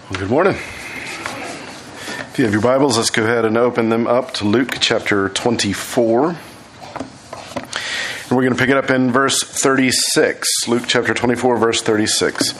Well, good morning. If you have your Bibles, let's go ahead and open them up to Luke chapter 24. And we're going to pick it up in verse 36. Luke chapter 24, verse 36.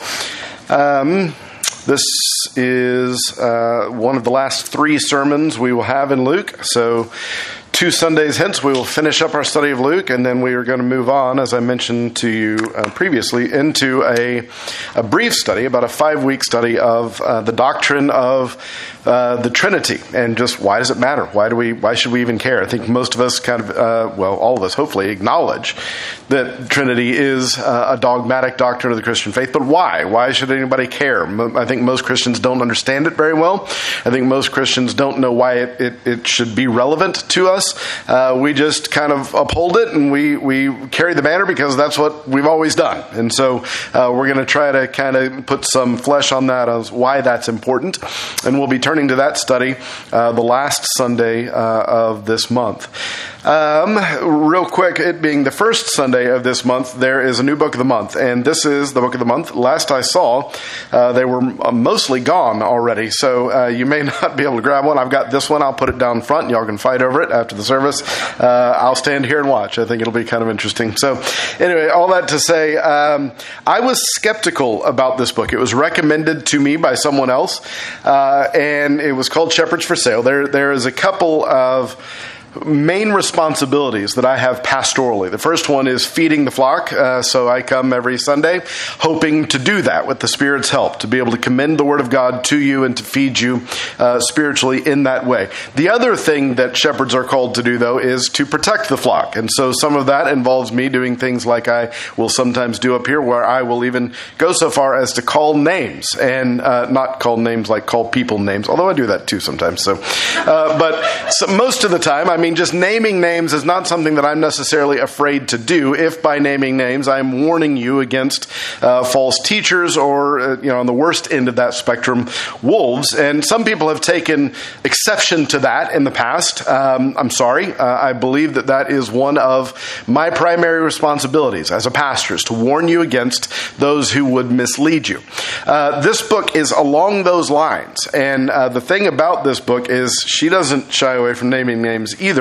This is one of the last three sermons we will have in Luke. So 2 Sundays hence, we will finish up our study of Luke, and then we are going to move on, as I mentioned to you previously, into a brief study, about a 5-week study of the doctrine of the Trinity, and just why does it matter? Why should we even care? I think most of us all of us hopefully acknowledge that Trinity is a dogmatic doctrine of the Christian faith, but why? Why should anybody care? I think most Christians don't understand it very well. I think most Christians don't know why it should be relevant to us. We just kind of uphold it, and we carry the banner because that's what we've always done. And so we're going to try to kind of put some flesh on that as why that's important. And we'll be turning to that study the last Sunday of this month. Real quick, it being the first Sunday of this month, there is a new book of the month, and this is the book of the month. Last I saw, they were mostly gone already, so you may not be able to grab one. I've got this one. I'll put it down front. Y'all can fight over it after the service. I'll stand here and watch. I think it'll be kind of interesting. So anyway, all that to say, I was skeptical about this book. It was recommended to me by someone else, and it was called Shepherds for Sale. There is a couple of main responsibilities that I have pastorally. The first one is feeding the flock. So I come every Sunday hoping to do that with the Spirit's help, to be able to commend the Word of God to you and to feed you spiritually in that way. The other thing that shepherds are called to do, though, is to protect the flock. And so some of that involves me doing things like I will sometimes do up here, where I will even go so far as to call names, and not call names like call people names, although I do that too sometimes. But most of the time, just naming names is not something that I'm necessarily afraid to do if by naming names I'm warning you against false teachers or, on the worst end of that spectrum, wolves. And some people have taken exception to that in the past. I'm sorry. I believe that is one of my primary responsibilities as a pastor, is to warn you against those who would mislead you. This book is along those lines. And the thing about this book is she doesn't shy away from naming names either,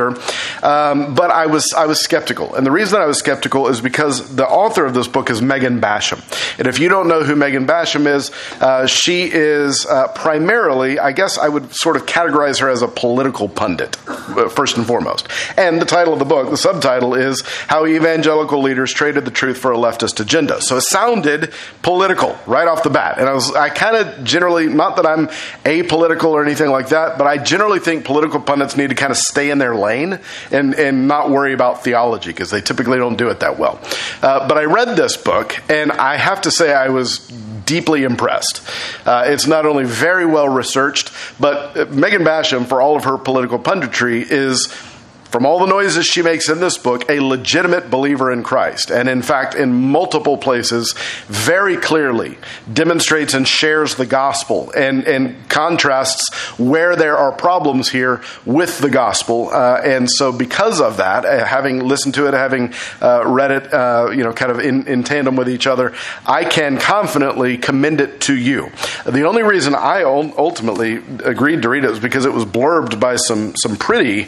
but I was skeptical. And the reason I was skeptical is because the author of this book is Megan Basham. And if you don't know who Megan Basham is, she is primarily, I guess I would sort of categorize her as a political pundit, first and foremost. And the title of the book, the subtitle, is How Evangelical Leaders Traded the Truth for a Leftist Agenda. So it sounded political right off the bat. And I kind of generally, not that I'm apolitical or anything like that, but I generally think political pundits need to kind of stay in their lane and not worry about theology, because they typically don't do it that well. But I read this book, and I have to say I was deeply impressed. It's not only very well researched, but Megan Basham, for all of her political punditry, is, from all the noises she makes in this book, a legitimate believer in Christ. And in fact, in multiple places, very clearly demonstrates and shares the gospel and contrasts where there are problems here with the gospel. And so because of that, having listened to it, having read it, kind of in tandem with each other, I can confidently commend it to you. The only reason I ultimately agreed to read it was because it was blurbed by some pretty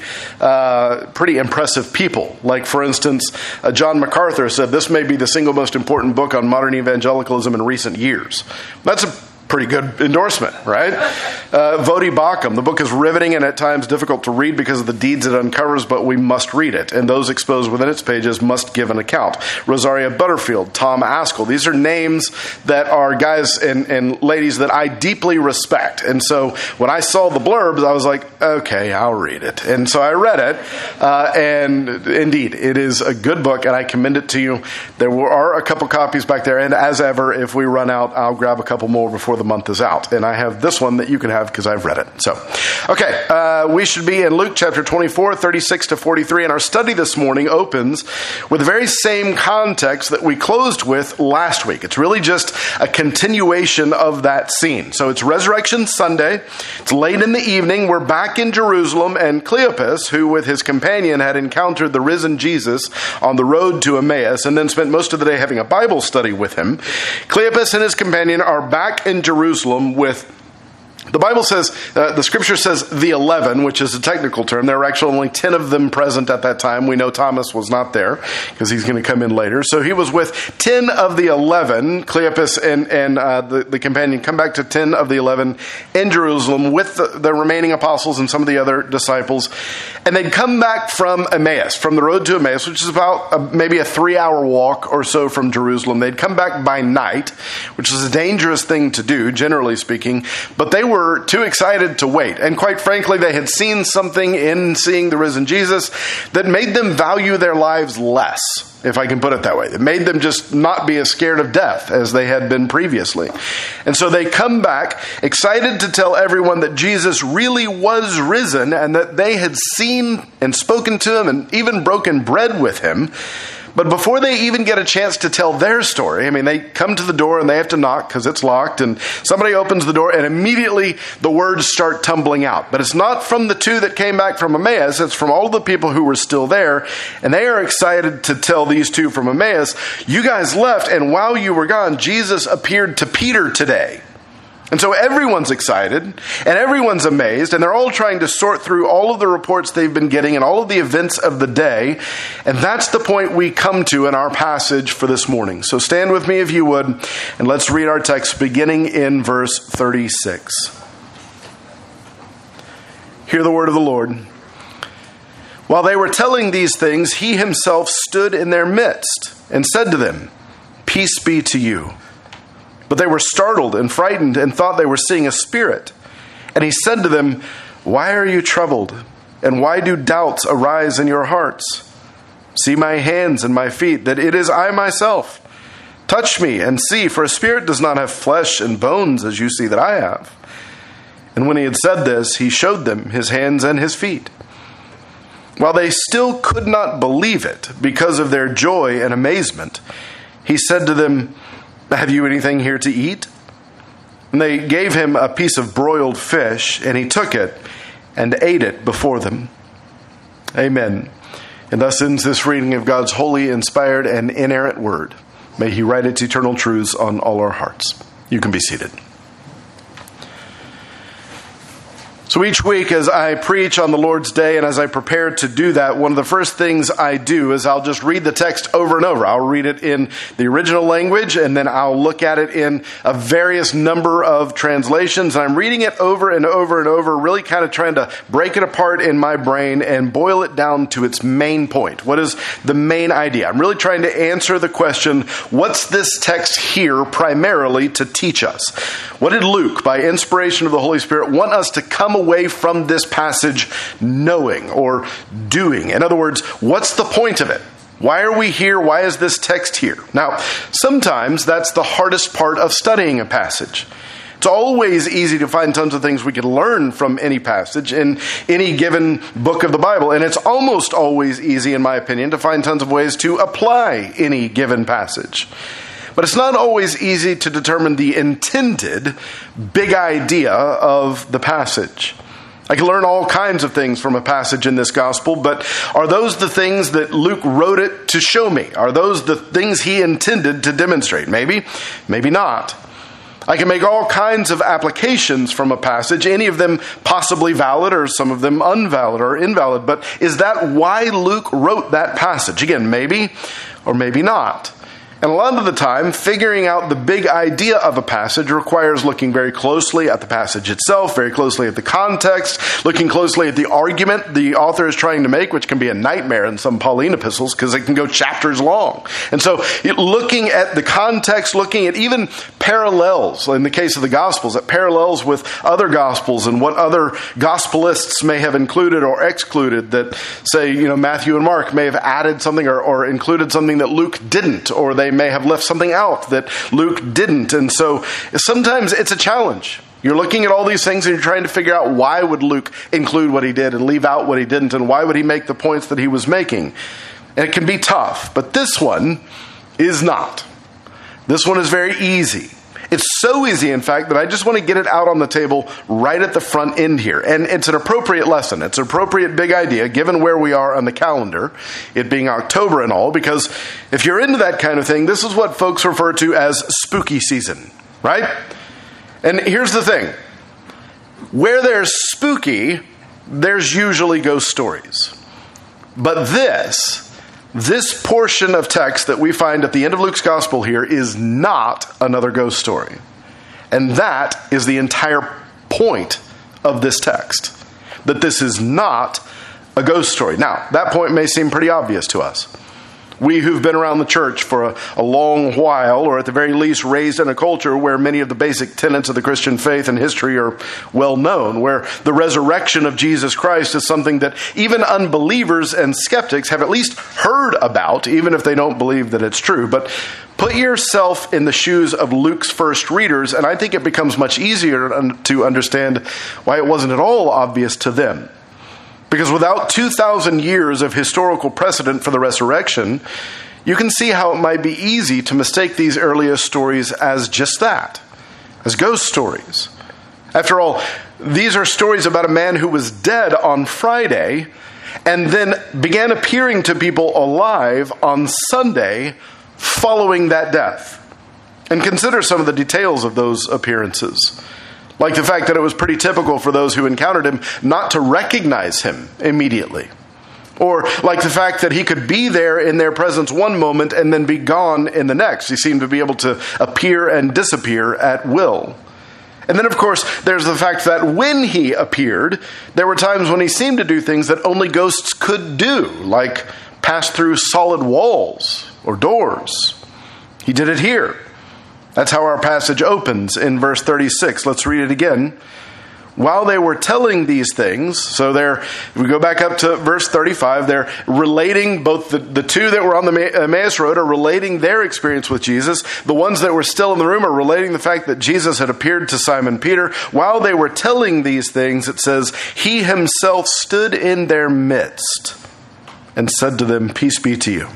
impressive people. Like, for instance, John MacArthur said this may be the single most important book on modern evangelicalism in recent years. That's a pretty good endorsement, right? Vodi Bakum, the book is riveting and at times difficult to read because of the deeds it uncovers, but we must read it, and those exposed within its pages must give an account. Rosaria Butterfield, Tom Askell, these are names that are guys and ladies that I deeply respect. And so when I saw the blurbs, I was like, okay, I'll read it. And so I read it, and indeed, it is a good book, and I commend it to you. There are a couple copies back there, and as ever, if we run out, I'll grab a couple more before the month is out. And I have this one that you can have because I've read it. So, okay, we should be in Luke chapter 24, 36 to 43. And our study this morning opens with the very same context that we closed with last week. It's really just a continuation of that scene. So it's Resurrection Sunday. It's late in the evening. We're back in Jerusalem, and Cleopas, who with his companion had encountered the risen Jesus on the road to Emmaus and then spent most of the day having a Bible study with him, Cleopas and his companion are back in Jerusalem with The Bible says, the scripture says the 11, which is a technical term. There were actually only 10 of them present at that time. We know Thomas was not there because he's going to come in later. So he was with 10 of the 11. Cleopas and the companion come back to 10 of the 11 in Jerusalem with the remaining apostles and some of the other disciples. And they'd come back from Emmaus, from the road to Emmaus, which is about maybe a 3-hour walk or so from Jerusalem. They'd come back by night, which is a dangerous thing to do, generally speaking. But they were too excited to wait. And quite frankly, they had seen something in seeing the risen Jesus that made them value their lives less, if I can put it that way. It made them just not be as scared of death as they had been previously. And so they come back excited to tell everyone that Jesus really was risen and that they had seen and spoken to him and even broken bread with him. But before they even get a chance to tell their story, they come to the door and they have to knock because it's locked, and somebody opens the door and immediately the words start tumbling out. But it's not from the 2 that came back from Emmaus, it's from all the people who were still there, and they are excited to tell these 2 from Emmaus, you guys left, and while you were gone, Jesus appeared to Peter today. And so everyone's excited, and everyone's amazed, and they're all trying to sort through all of the reports they've been getting and all of the events of the day. And that's the point we come to in our passage for this morning. So stand with me if you would, and let's read our text beginning in verse 36. Hear the word of the Lord. While they were telling these things, he himself stood in their midst and said to them, "Peace be to you." But they were startled and frightened and thought they were seeing a spirit. And he said to them, "Why are you troubled? And why do doubts arise in your hearts? See my hands and my feet, that it is I myself. Touch me and see, for a spirit does not have flesh and bones as you see that I have." And when he had said this, he showed them his hands and his feet. While they still could not believe it because of their joy and amazement, he said to them, "Have you anything here to eat?" And they gave him a piece of broiled fish, and he took it and ate it before them. Amen. And thus ends this reading of God's holy, inspired, and inerrant word. May he write its eternal truths on all our hearts. You can be seated. So each week as I preach on the Lord's Day and as I prepare to do that, one of the first things I do is I'll just read the text over and over. I'll read it in the original language and then I'll look at it in a various number of translations. And I'm reading it over and over and over, really kind of trying to break it apart in my brain and boil it down to its main point. What is the main idea? I'm really trying to answer the question, what's this text here primarily to teach us? What did Luke, by inspiration of the Holy Spirit, want us to come away from this passage knowing or doing? In other words, what's the point of it? Why are we here? Why is this text here? Now, sometimes that's the hardest part of studying a passage. It's always easy to find tons of things we can learn from any passage in any given book of the Bible. And it's almost always easy, in my opinion, to find tons of ways to apply any given passage. But it's not always easy to determine the intended big idea of the passage. I can learn all kinds of things from a passage in this gospel, but are those the things that Luke wrote it to show me? Are those the things he intended to demonstrate? Maybe, maybe not. I can make all kinds of applications from a passage, any of them possibly valid or some of them invalid or invalid, but is that why Luke wrote that passage? Again, maybe or maybe not. And a lot of the time, figuring out the big idea of a passage requires looking very closely at the passage itself, very closely at the context, looking closely at the argument the author is trying to make, which can be a nightmare in some Pauline epistles because it can go chapters long. And so looking at the context, looking at even parallels, in the case of the Gospels, at parallels with other Gospels and what other Gospelists may have included or excluded that, say, Matthew and Mark may have added something or included something that Luke didn't, or they may have left something out that Luke didn't. And so sometimes it's a challenge. You're looking at all these things and you're trying to figure out why would Luke include what he did and leave out what he didn't, and why would he make the points that he was making. And it can be tough, but this one is not. This one is very easy. It's so easy, in fact, that I just want to get it out on the table right at the front end here. And it's an appropriate lesson. It's an appropriate big idea, given where we are on the calendar, it being October and all, because if you're into that kind of thing, this is what folks refer to as spooky season, right? And here's the thing. Where there's spooky, there's usually ghost stories. But this portion of text that we find at the end of Luke's gospel here is not another ghost story. And that is the entire point of this text, that this is not a ghost story. Now, that point may seem pretty obvious to us. We who've been around the church for a long while, or at the very least raised in a culture where many of the basic tenets of the Christian faith and history are well known, where the resurrection of Jesus Christ is something that even unbelievers and skeptics have at least heard about, even if they don't believe that it's true. But put yourself in the shoes of Luke's first readers, and I think it becomes much easier to understand why it wasn't at all obvious to them. Because without 2,000 years of historical precedent for the resurrection, you can see how it might be easy to mistake these earliest stories as just that, as ghost stories. After all, these are stories about a man who was dead on Friday and then began appearing to people alive on Sunday following that death. And consider some of the details of those appearances. Like the fact that it was pretty typical for those who encountered him not to recognize him immediately. Or like the fact that he could be there in their presence one moment and then be gone in the next. He seemed to be able to appear and disappear at will. And then, of course, there's the fact that when he appeared, there were times when he seemed to do things that only ghosts could do, like pass through solid walls or doors. He did it here. That's how our passage opens in verse 36. Let's read it again. While they were telling these things, so if we go back up to verse 35, they're relating, both the two that were on the Emmaus Road are relating their experience with Jesus. The ones that were still in the room are relating the fact that Jesus had appeared to Simon Peter. While they were telling these things, it says, he himself stood in their midst and said to them, peace be to you.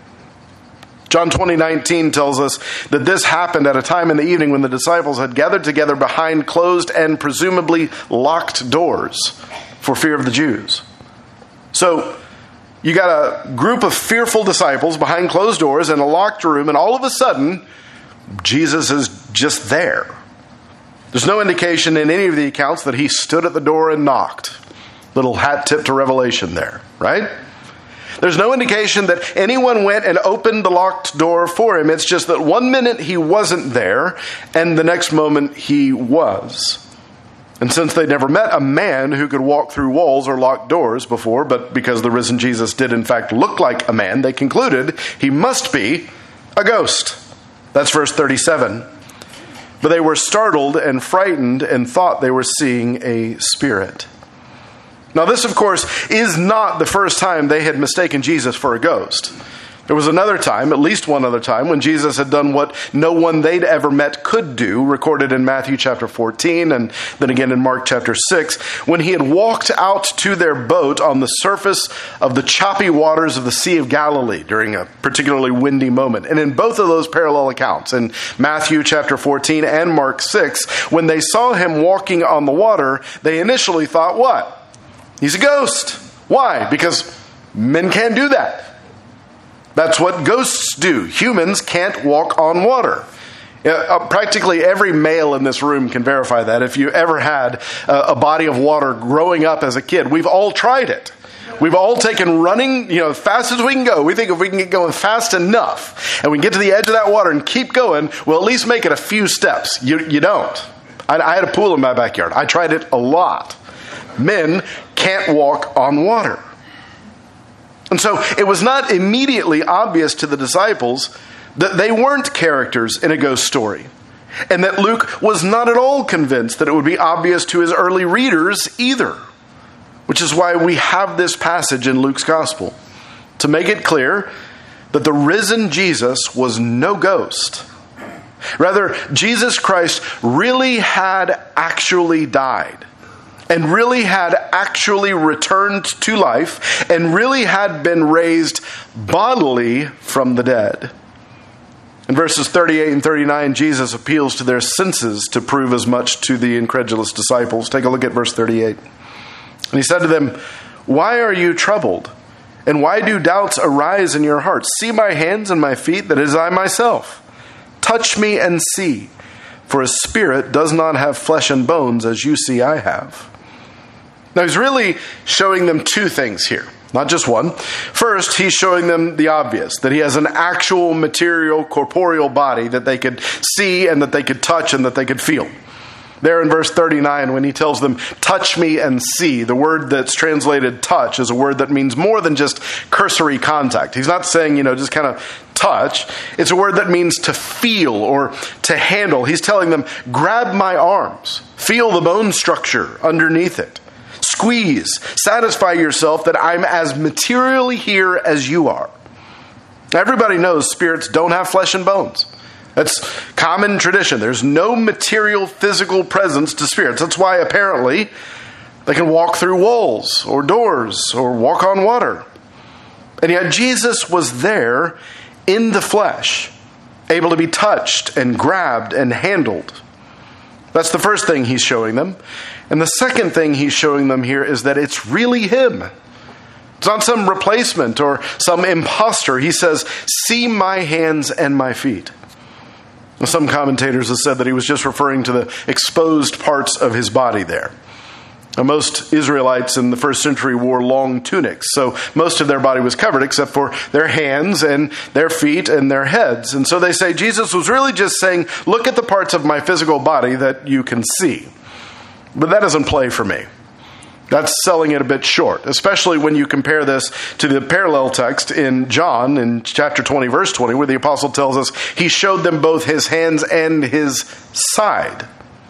John 20:19 tells us that this happened at a time in the evening when the disciples had gathered together behind closed and presumably locked doors for fear of the Jews. So you got a group of fearful disciples behind closed doors in a locked room, and all of a sudden, Jesus is just there. There's no indication in any of the accounts that he stood at the door and knocked. Little hat tip to Revelation there, right? There's no indication that anyone went and opened the locked door for him. It's just that one minute he wasn't there, and the next moment he was. And since they'd never met a man who could walk through walls or locked doors before, but because the risen Jesus did in fact look like a man, they concluded he must be a ghost. That's verse 37. But they were startled and frightened and thought they were seeing a spirit. Now this, of course, is not the first time they had mistaken Jesus for a ghost. There was another time, at least one other time, when Jesus had done what no one they'd ever met could do, recorded in Matthew chapter 14 and then again in Mark chapter 6, when he had walked out to their boat on the surface of the choppy waters of the Sea of Galilee during a particularly windy moment. And in both of those parallel accounts, in Matthew chapter 14 and Mark 6, when they saw him walking on the water, they initially thought, what? He's a ghost. Why? Because men can't do that. That's what ghosts do. Humans can't walk on water. Practically every male in this room can verify that. If you ever had a body of water growing up as a kid, we've all tried it. We've all taken running, fast as we can go. We think if we can get going fast enough and we can get to the edge of that water and keep going, we'll at least make it a few steps. You don't. I had a pool in my backyard. I tried it a lot. Men can't walk on water. And so it was not immediately obvious to the disciples that they weren't characters in a ghost story, and that Luke was not at all convinced that it would be obvious to his early readers either, which is why we have this passage in Luke's gospel, to make it clear that the risen Jesus was no ghost. Rather, Jesus Christ really had actually died, and really had actually returned to life, and really had been raised bodily from the dead. In verses 38 and 39, Jesus appeals to their senses to prove as much to the incredulous disciples. Take a look at verse 38. And he said to them, "Why are you troubled? And why do doubts arise in your hearts? See my hands and my feet, that it is I myself. Touch me and see. for a spirit does not have flesh and bones as you see I have. Now he's really showing them two things here, not just one. First, he's showing them the obvious, that he has an actual material, corporeal body that they could see and that they could touch and that they could feel. There in verse 39, when he tells them, touch me and see, the word that's translated touch is a word that means more than just cursory contact. He's not saying, just kind of touch. It's a word that means to feel or to handle. He's telling them, grab my arms, feel the bone structure underneath it. Squeeze, satisfy yourself that I'm as materially here as you are. Everybody knows spirits don't have flesh and bones. That's common tradition. There's no material physical presence to spirits. That's why apparently they can walk through walls or doors or walk on water. And yet Jesus was there in the flesh, able to be touched and grabbed and handled. That's the first thing he's showing them. And the second thing he's showing them here is that it's really him. It's not some replacement or some imposter. He says, see my hands and my feet. Some commentators have said that he was just referring to the exposed parts of his body there. Now, most Israelites in the first century wore long tunics, so most of their body was covered except for their hands and their feet and their heads. And so they say Jesus was really just saying, look at the parts of my physical body that you can see. But that doesn't play for me. That's selling it a bit short, especially when you compare this to the parallel text in John in chapter 20, verse 20, where the apostle tells us he showed them both his hands and his side.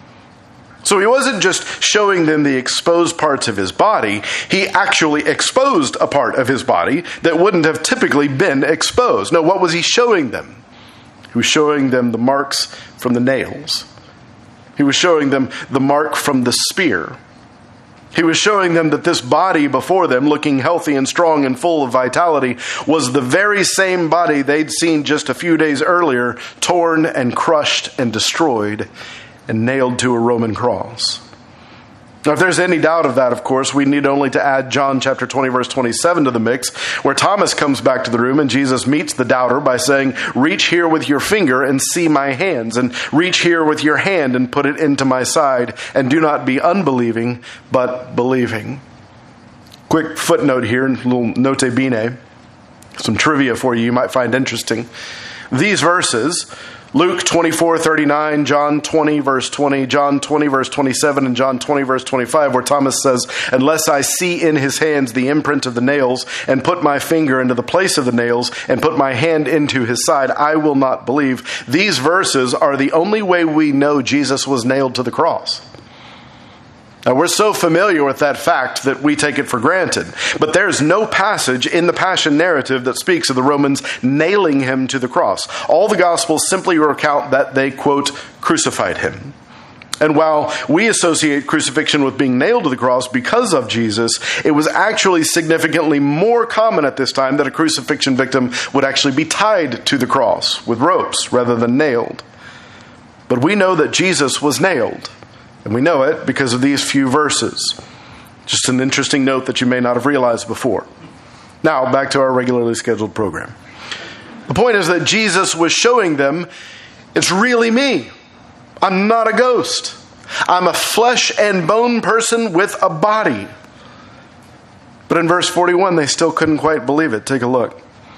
So he wasn't just showing them the exposed parts of his body. He actually exposed a part of his body that wouldn't have typically been exposed. No, what was he showing them? He was showing them the marks from the nails. He was showing them the mark from the spear. He was showing them that this body before them, looking healthy and strong and full of vitality, was the very same body they'd seen just a few days earlier, torn and crushed and destroyed and nailed to a Roman cross. Now, if there's any doubt of that, of course, we need only to add John chapter 20, verse 27 to the mix, where Thomas comes back to the room and Jesus meets the doubter by saying, reach here with your finger and see my hands, and reach here with your hand and put it into my side, and do not be unbelieving, but believing. Quick footnote here, a little note bene, some trivia for you might find interesting. These verses, Luke 24:39, John 20, verse 20, John 20, verse 27, and John 20, verse 25, where Thomas says, unless I see in his hands the imprint of the nails, and put my finger into the place of the nails, and put my hand into his side, I will not believe. These verses are the only way we know Jesus was nailed to the cross. Now, we're so familiar with that fact that we take it for granted. But there's no passage in the Passion narrative that speaks of the Romans nailing him to the cross. All the Gospels simply recount that they, quote, crucified him. And while we associate crucifixion with being nailed to the cross because of Jesus, it was actually significantly more common at this time that a crucifixion victim would actually be tied to the cross with ropes rather than nailed. But we know that Jesus was nailed. And we know it because of these few verses. Just an interesting note that you may not have realized before. Now, back to our regularly scheduled program. The point is that Jesus was showing them, it's really me. I'm not a ghost. I'm a flesh and bone person with a body. But in verse 41, they still couldn't quite believe it. Take a look.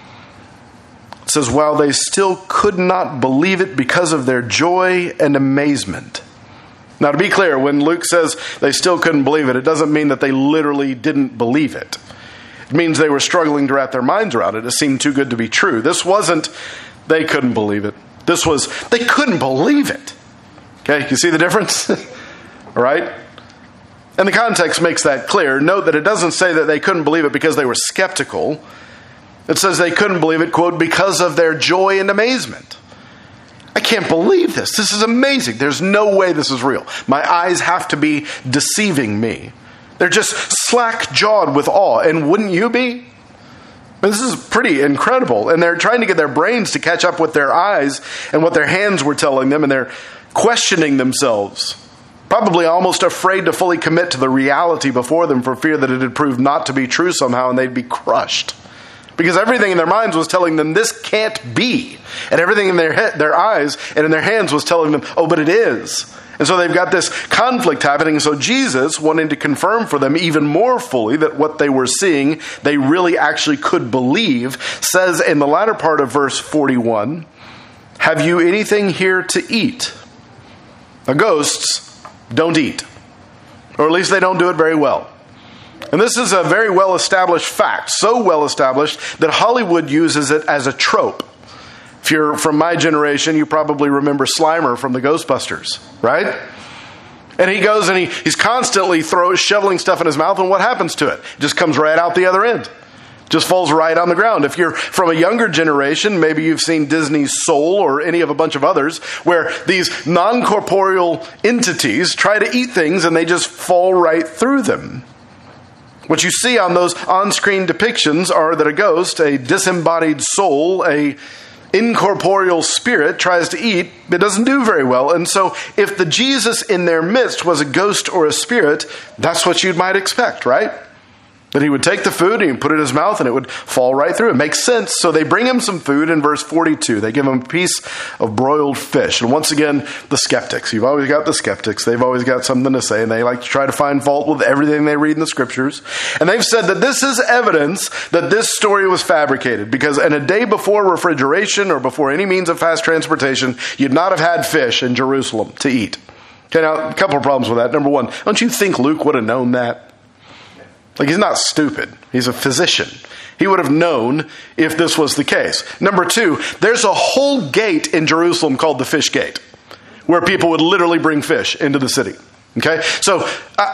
It says, while they still could not believe it because of their joy and amazement. Now, to be clear, when Luke says they still couldn't believe it, it doesn't mean that they literally didn't believe it. It means they were struggling to wrap their minds around it. It seemed too good to be true. This wasn't they couldn't believe it. This was they couldn't believe it. Okay, you see the difference? All right? And the context makes that clear. Note that it doesn't say that they couldn't believe it because they were skeptical. It says they couldn't believe it, quote, because of their joy and amazement. I can't believe this. This is amazing. There's no way this is real. My eyes have to be deceiving me. They're just slack-jawed with awe. And wouldn't you be? This is pretty incredible. And they're trying to get their brains to catch up with their eyes and what their hands were telling them. And they're questioning themselves. Probably almost afraid to fully commit to the reality before them for fear that it had proved not to be true somehow and they'd be crushed. Because everything in their minds was telling them this can't be. And everything in their eyes and in their hands was telling them, oh, but it is. And so they've got this conflict happening. So Jesus, wanting to confirm for them even more fully that what they were seeing, they really actually could believe, says in the latter part of verse 41, have you anything here to eat? Now, ghosts don't eat. Or at least they don't do it very well. And this is a very well-established fact, so well-established that Hollywood uses it as a trope. If you're from my generation, you probably remember Slimer from the Ghostbusters, right? And he goes and he's constantly shoveling stuff in his mouth, and what happens to it? It just comes right out the other end. Just falls right on the ground. If you're from a younger generation, maybe you've seen Disney's Soul or any of a bunch of others, where these non-corporeal entities try to eat things and they just fall right through them. What you see on those on-screen depictions are that a ghost, a disembodied soul, a incorporeal spirit tries to eat. It doesn't do very well. And so if the Jesus in their midst was a ghost or a spirit, that's what you might expect, right? That he would take the food and he'd put it in his mouth and it would fall right through. It makes sense. So they bring him some food in verse 42. They give him a piece of broiled fish. And once again, the skeptics. You've always got the skeptics. They've always got something to say, and they like to try to find fault with everything they read in the scriptures. And they've said that this is evidence that this story was fabricated, because in a day before refrigeration or before any means of fast transportation, you'd not have had fish in Jerusalem to eat. Okay, now, a couple of problems with that. Number one, don't you think Luke would have known that? Like, he's not stupid. He's a physician. He would have known if this was the case. Number two, there's a whole gate in Jerusalem called the Fish Gate, where people would literally bring fish into the city. Okay? So,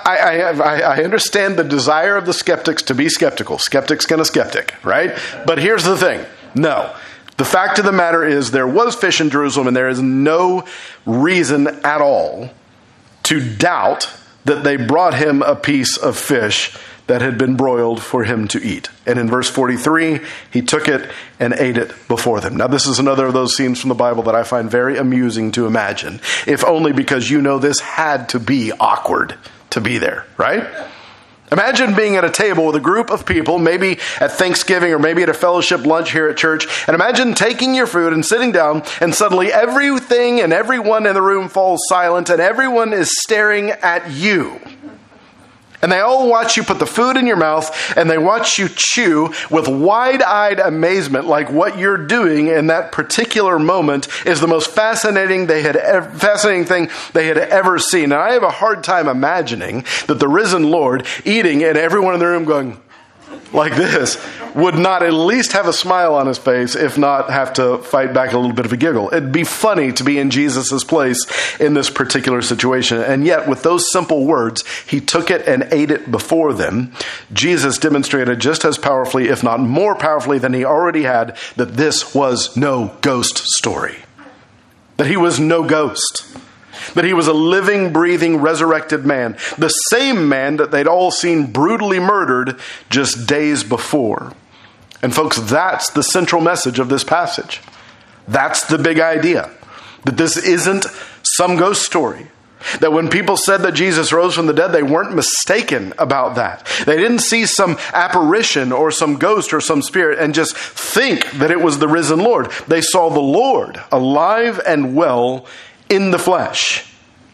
I understand the desire of the skeptics to be skeptical. Skeptic's gonna skeptic, right? But here's the thing. No. The fact of the matter is there was fish in Jerusalem, and there is no reason at all to doubt that they brought him a piece of fish that had been broiled for him to eat. And in verse 43, he took it and ate it before them. Now, this is another of those scenes from the Bible that I find very amusing to imagine, if only because you know this had to be awkward to be there, right? Imagine being at a table with a group of people, maybe at Thanksgiving or maybe at a fellowship lunch here at church, and imagine taking your food and sitting down, and suddenly everything and everyone in the room falls silent, and everyone is staring at you. And they all watch you put the food in your mouth, and they watch you chew with wide-eyed amazement, like what you're doing in that particular moment is the most fascinating thing they had ever seen. And I have a hard time imagining that the risen Lord eating and everyone in the room going like this would not at least have a smile on his face, if not have to fight back a little bit of a giggle. It'd be funny to be in Jesus' place in this particular situation. And yet, with those simple words, he took it and ate it before them. Jesus demonstrated just as powerfully, if not more powerfully than he already had, that this was no ghost story. That he was no ghost. That he was a living, breathing, resurrected man. The same man that they'd all seen brutally murdered just days before. And folks, that's the central message of this passage. That's the big idea. That this isn't some ghost story. That when people said that Jesus rose from the dead, they weren't mistaken about that. They didn't see some apparition or some ghost or some spirit and just think that it was the risen Lord. They saw the Lord alive and well in the flesh.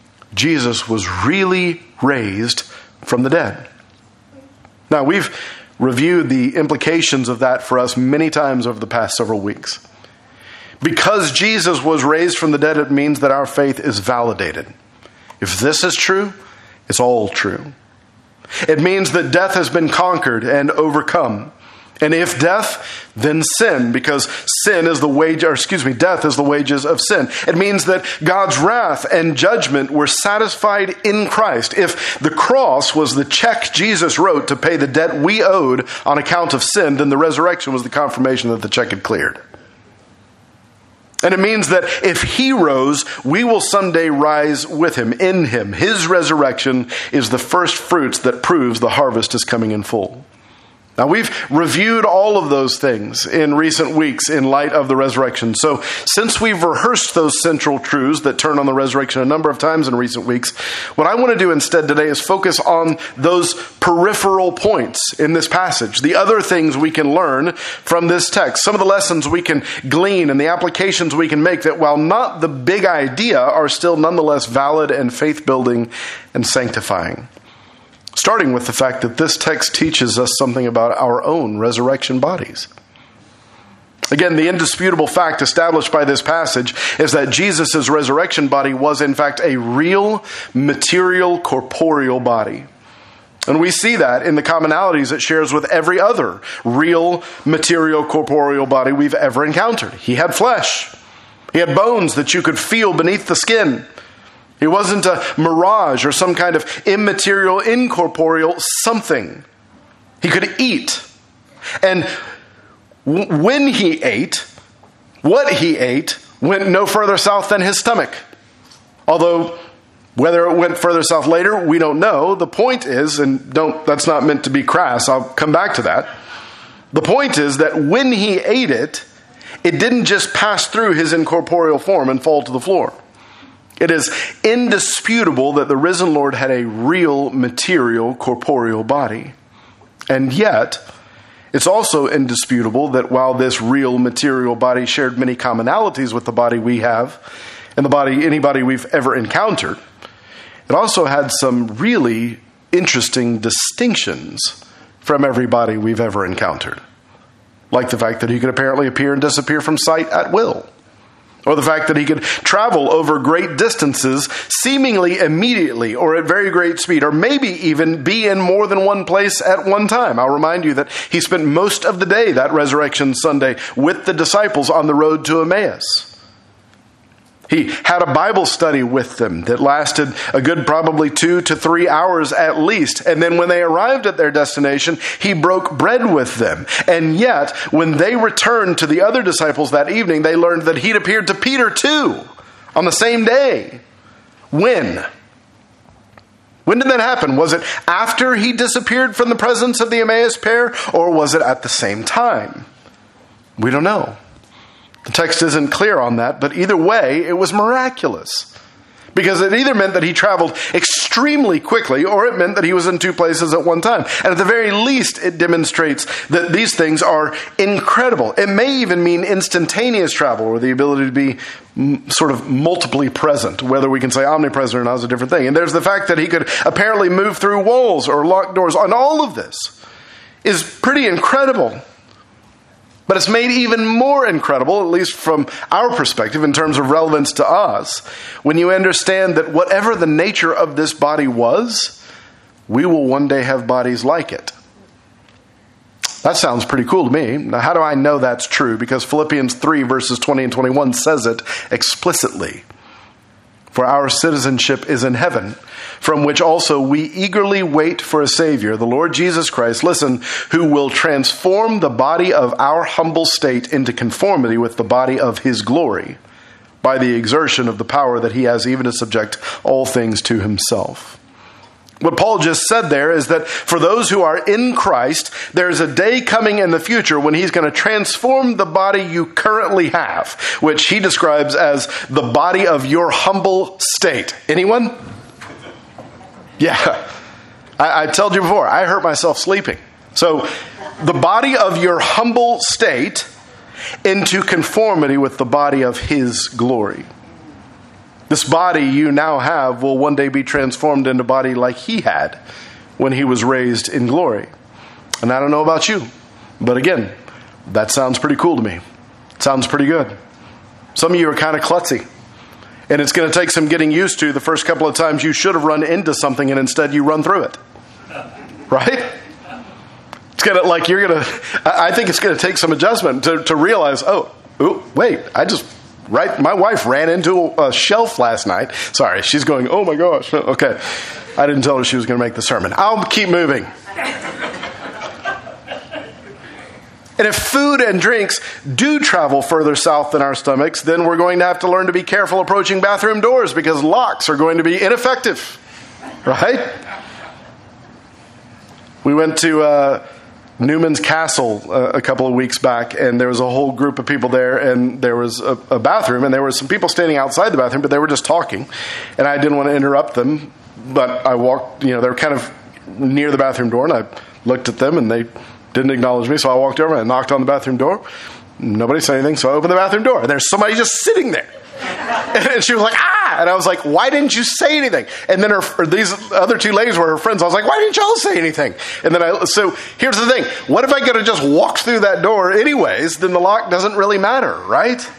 Jesus was really raised from the dead. Now, we've reviewed the implications of that for us many times over the past several weeks. Because Jesus was raised from the dead, it means that our faith is validated. If this is true, it's all true. It means that death has been conquered and overcome. And if death, then sin, because death is the wages of sin. It means that God's wrath and judgment were satisfied in Christ. If the cross was the check Jesus wrote to pay the debt we owed on account of sin, then the resurrection was the confirmation that the check had cleared. And it means that if he rose, we will someday rise with him, in him. His resurrection is the first fruits that proves the harvest is coming in full. Now, we've reviewed all of those things in recent weeks in light of the resurrection. So since we've rehearsed those central truths that turn on the resurrection a number of times in recent weeks, what I want to do instead today is focus on those peripheral points in this passage, the other things we can learn from this text, some of the lessons we can glean and the applications we can make that, while not the big idea, are still nonetheless valid and faith-building and sanctifying. Starting with the fact that this text teaches us something about our own resurrection bodies. Again, the indisputable fact established by this passage is that Jesus' resurrection body was in fact a real, material, corporeal body. And we see that in the commonalities it shares with every other real, material, corporeal body we've ever encountered. He had flesh. He had bones that you could feel beneath the skin. He wasn't a mirage or some kind of immaterial, incorporeal something. He could eat. And when he ate, what he ate went no further south than his stomach. Although, whether it went further south later, we don't know. The point is, and that's not meant to be crass, I'll come back to that. The point is that when he ate it, it didn't just pass through his incorporeal form and fall to the floor. It is indisputable that the risen Lord had a real, material, corporeal body. And yet, it's also indisputable that while this real, material body shared many commonalities with the body we have and the body anybody we've ever encountered, it also had some really interesting distinctions from everybody we've ever encountered. Like the fact that he could apparently appear and disappear from sight at will. Or the fact that he could travel over great distances seemingly immediately or at very great speed, or maybe even be in more than one place at one time. I'll remind you that he spent most of the day that Resurrection Sunday with the disciples on the road to Emmaus. He had a Bible study with them that lasted a good probably 2 to 3 hours at least. And then when they arrived at their destination, he broke bread with them. And yet, when they returned to the other disciples that evening, they learned that he'd appeared to Peter too on the same day. When? When did that happen? Was it after he disappeared from the presence of the Emmaus pair, or was it at the same time? We don't know. The text isn't clear on that, but either way, it was miraculous. Because it either meant that he traveled extremely quickly, or it meant that he was in two places at one time. And at the very least, it demonstrates that these things are incredible. It may even mean instantaneous travel, or the ability to be sort of multiply present. Whether we can say omnipresent or not is a different thing. And there's the fact that he could apparently move through walls or lock doors. And all of this is pretty incredible. But it's made even more incredible, at least from our perspective, in terms of relevance to us, when you understand that whatever the nature of this body was, we will one day have bodies like it. That sounds pretty cool to me. Now, how do I know that's true? Because Philippians 3, verses 20 and 21 says it explicitly. For our citizenship is in heaven, from which also we eagerly wait for a Savior, the Lord Jesus Christ, listen, who will transform the body of our humble state into conformity with the body of his glory, by the exertion of the power that he has even to subject all things to himself. What Paul just said there is that for those who are in Christ, there's a day coming in the future when he's going to transform the body you currently have, which he describes as the body of your humble state. Anyone? Yeah. I told you before, I hurt myself sleeping. So the body of your humble state into conformity with the body of his glory. This body you now have will one day be transformed into a body like he had when he was raised in glory. And I don't know about you, but again, that sounds pretty cool to me. It sounds pretty good. Some of you are kind of klutzy. And it's going to take some getting used to the first couple of times you should have run into something and instead you run through it. Right? It's going to, I think it's going to take some adjustment to realize, wait, my wife ran into a shelf last night. Sorry, she's going, oh my gosh. Okay. I didn't tell her she was going to make the sermon. I'll keep moving. And if food and drinks do travel further south than our stomachs, then we're going to have to learn to be careful approaching bathroom doors because locks are going to be ineffective. Right? We went to Newman's Castle a couple of weeks back, and there was a whole group of people there, and there was a bathroom, and there were some people standing outside the bathroom, but they were just talking, and I didn't want to interrupt them, but I walked, they were kind of near the bathroom door, and I looked at them, and they didn't acknowledge me, so I walked over and I knocked on the bathroom door. Nobody said anything, so I opened the bathroom door, and there's somebody just sitting there. And she was like, ah! And I was like, why didn't you say anything? And then these other two ladies were her friends. I was like, why didn't y'all say anything? And then so here's the thing. What if I could have just walked through that door anyways? Then the lock doesn't really matter, right?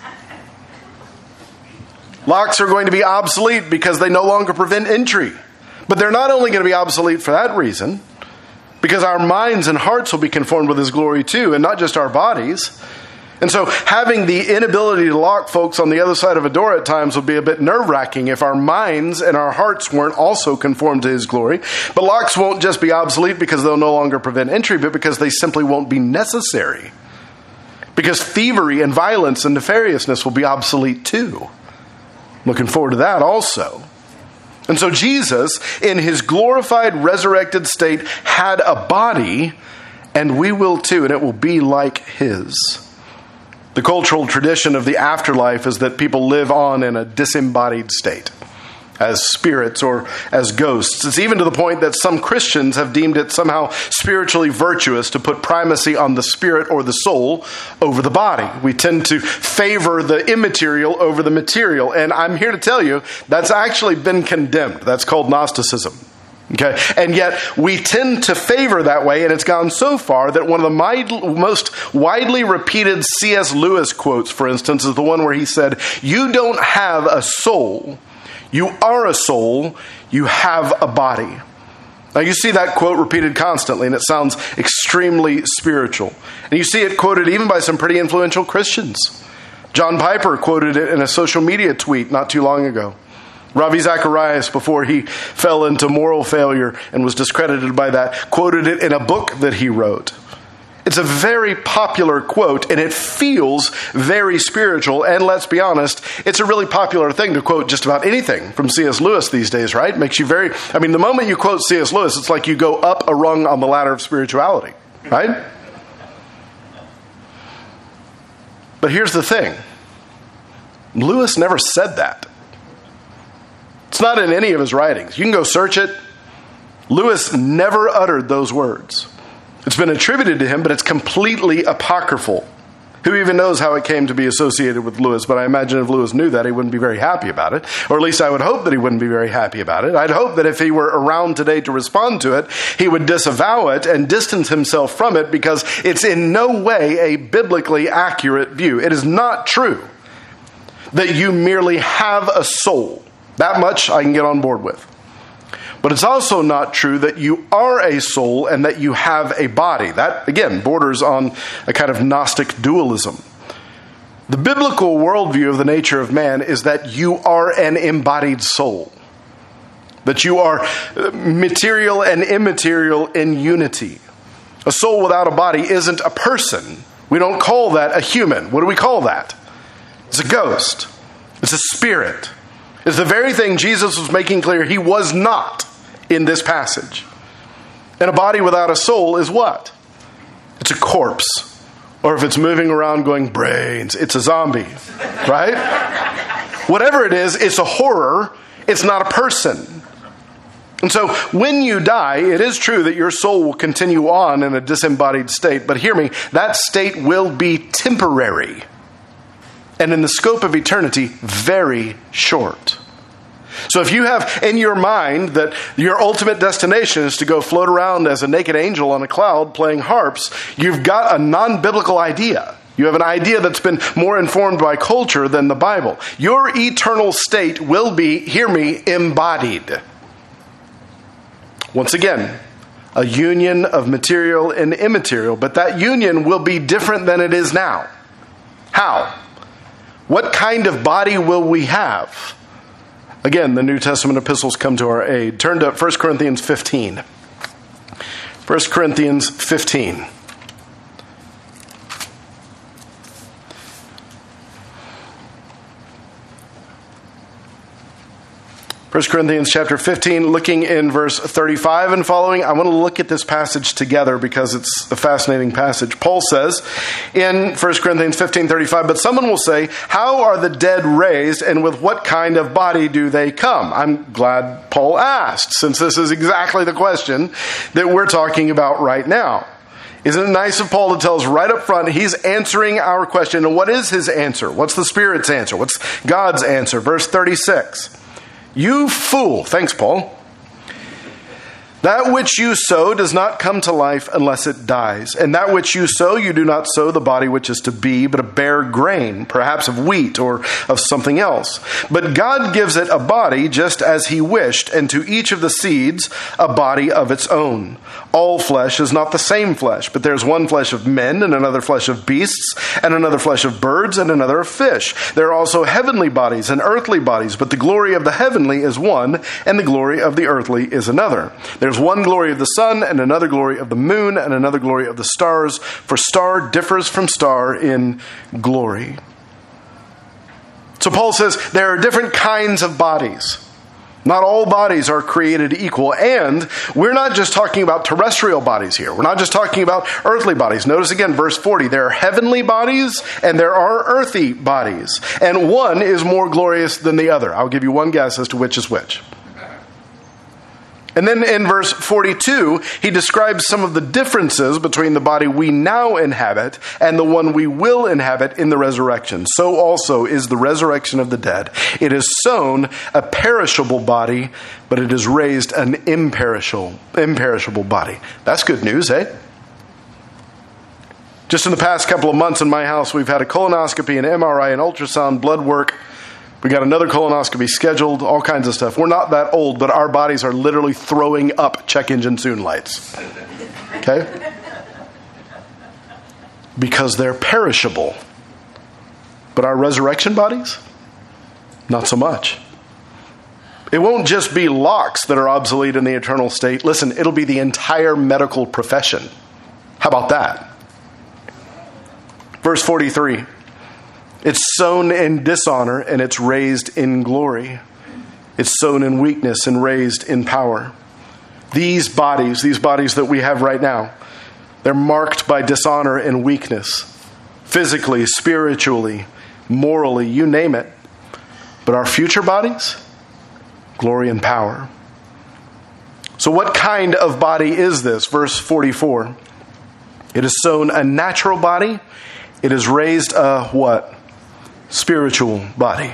Locks are going to be obsolete because they no longer prevent entry. But they're not only going to be obsolete for that reason, because our minds and hearts will be conformed with His glory too, and not just our bodies. And so having the inability to lock folks on the other side of a door at times would be a bit nerve-wracking if our minds and our hearts weren't also conformed to His glory. But locks won't just be obsolete because they'll no longer prevent entry, but because they simply won't be necessary. Because thievery and violence and nefariousness will be obsolete too. Looking forward to that also. And so Jesus, in His glorified, resurrected state, had a body, and we will too, and it will be like His. The cultural tradition of the afterlife is that people live on in a disembodied state, as spirits or as ghosts. It's even to the point that some Christians have deemed it somehow spiritually virtuous to put primacy on the spirit or the soul over the body. We tend to favor the immaterial over the material. And I'm here to tell you, that's actually been condemned. That's called Gnosticism. Okay, and yet we tend to favor that way, and it's gone so far that one of the most widely repeated C.S. Lewis quotes, for instance, is the one where he said, "You don't have a soul. You are a soul. You have a body." Now you see that quote repeated constantly, and it sounds extremely spiritual. And you see it quoted even by some pretty influential Christians. John Piper quoted it in a social media tweet not too long ago. Ravi Zacharias, before he fell into moral failure and was discredited by that, quoted it in a book that he wrote. It's a very popular quote, and it feels very spiritual, and let's be honest, it's a really popular thing to quote just about anything from C.S. Lewis these days, right? Makes you the moment you quote C.S. Lewis, it's like you go up a rung on the ladder of spirituality, right? But here's the thing. Lewis never said that. It's not in any of his writings. You can go search it. Lewis never uttered those words. It's been attributed to him, but it's completely apocryphal. Who even knows how it came to be associated with Lewis? But I imagine if Lewis knew that, he wouldn't be very happy about it. Or at least I would hope that he wouldn't be very happy about it. I'd hope that if he were around today to respond to it, he would disavow it and distance himself from it because it's in no way a biblically accurate view. It is not true that you merely have a soul. That much I can get on board with. But it's also not true that you are a soul and that you have a body. That, again, borders on a kind of Gnostic dualism. The biblical worldview of the nature of man is that you are an embodied soul. That you are material and immaterial in unity. A soul without a body isn't a person. We don't call that a human. What do we call that? It's a ghost. It's a spirit. It's the very thing Jesus was making clear He was not in this passage. And a body without a soul is what? It's a corpse. Or if it's moving around going brains, it's a zombie. Right? Whatever it is, it's a horror. It's not a person. And so when you die, it is true that your soul will continue on in a disembodied state. But hear me, that state will be temporary. And in the scope of eternity, very short. So if you have in your mind that your ultimate destination is to go float around as a naked angel on a cloud playing harps, you've got a non-biblical idea. You have an idea that's been more informed by culture than the Bible. Your eternal state will be, hear me, embodied. Once again, a union of material and immaterial, but that union will be different than it is now. How? What kind of body will we have? Again, the New Testament epistles come to our aid. Turn to 1 Corinthians 15. 1 Corinthians 15. 1 Corinthians chapter 15, looking in verse 35 and following. I want to look at this passage together because it's a fascinating passage. Paul says in 1 Corinthians 15:35, but someone will say, how are the dead raised, and with what kind of body do they come? I'm glad Paul asked, since this is exactly the question that we're talking about right now. Isn't it nice of Paul to tell us right up front, he's answering our question. And what is his answer? What's the Spirit's answer? What's God's answer? Verse 36. You fool. Thanks, Paul. That which you sow does not come to life unless it dies. And that which you sow, you do not sow the body which is to be, but a bare grain, perhaps of wheat or of something else. But God gives it a body just as he wished, and to each of the seeds a body of its own. All flesh is not the same flesh, but there's one flesh of men, and another flesh of beasts, and another flesh of birds, and another of fish. There are also heavenly bodies and earthly bodies, but the glory of the heavenly is one, and the glory of the earthly is another. There's one glory of the sun, and another glory of the moon, and another glory of the stars, for star differs from star in glory. So Paul says there are different kinds of bodies. Not all bodies are created equal, and we're not just talking about terrestrial bodies here. We're not just talking about earthly bodies. Notice again, verse 40, there are heavenly bodies and there are earthly bodies, and one is more glorious than the other. I'll give you one guess as to which is which. And then in verse 42, he describes some of the differences between the body we now inhabit and the one we will inhabit in the resurrection. So also is the resurrection of the dead. It is sown a perishable body, but it is raised an imperishable body. That's good news, eh? Just in the past couple of months in my house, we've had a colonoscopy, an MRI, an ultrasound, blood work. We got another colonoscopy scheduled, all kinds of stuff. We're not that old, but our bodies are literally throwing up check engine soon lights. Okay? Because they're perishable. But our resurrection bodies? Not so much. It won't just be locks that are obsolete in the eternal state. Listen, it'll be the entire medical profession. How about that? Verse 43. It's sown in dishonor, and it's raised in glory. It's sown in weakness and raised in power. These bodies that we have right now, they're marked by dishonor and weakness. Physically, spiritually, morally, you name it. But our future bodies, glory and power. So what kind of body is this? Verse 44. It is sown a natural body. It is raised a what? Spiritual body.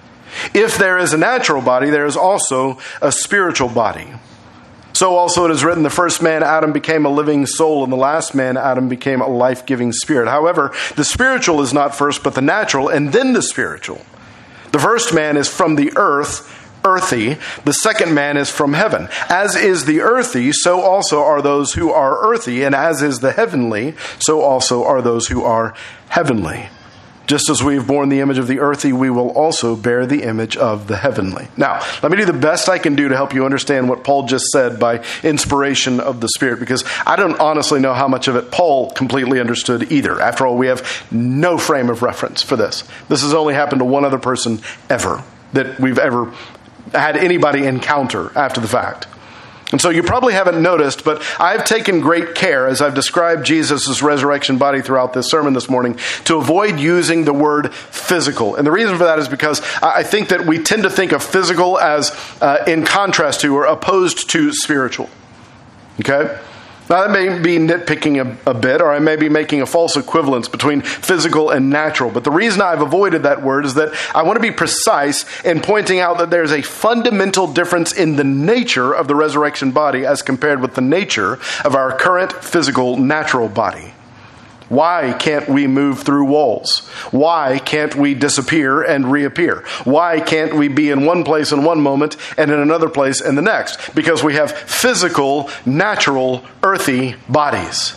If there is a natural body, there is also a spiritual body. So also it is written, the first man, Adam, became a living soul, and the last man, Adam, became a life-giving spirit. However, the spiritual is not first, but the natural, and then the spiritual. The first man is from the earth, earthy. The second man is from heaven. As is the earthy, so also are those who are earthy, and as is the heavenly, so also are those who are heavenly. Just as we have borne the image of the earthy, we will also bear the image of the heavenly. Now, let me do the best I can do to help you understand what Paul just said by inspiration of the Spirit, because I don't honestly know how much of it Paul completely understood either. After all, we have no frame of reference for this. This has only happened to one other person ever that we've ever had anybody encounter after the fact. And so you probably haven't noticed, but I've taken great care as I've described Jesus' resurrection body throughout this sermon this morning to avoid using the word physical. And the reason for that is because I think that we tend to think of physical as in contrast to or opposed to spiritual. Okay? Now, that may be nitpicking a bit, or I may be making a false equivalence between physical and natural. But the reason I've avoided that word is that I want to be precise in pointing out that there's a fundamental difference in the nature of the resurrection body as compared with the nature of our current physical natural body. Why can't we move through walls? Why can't we disappear and reappear? Why can't we be in one place in one moment and in another place in the next? Because we have physical, natural, earthy bodies.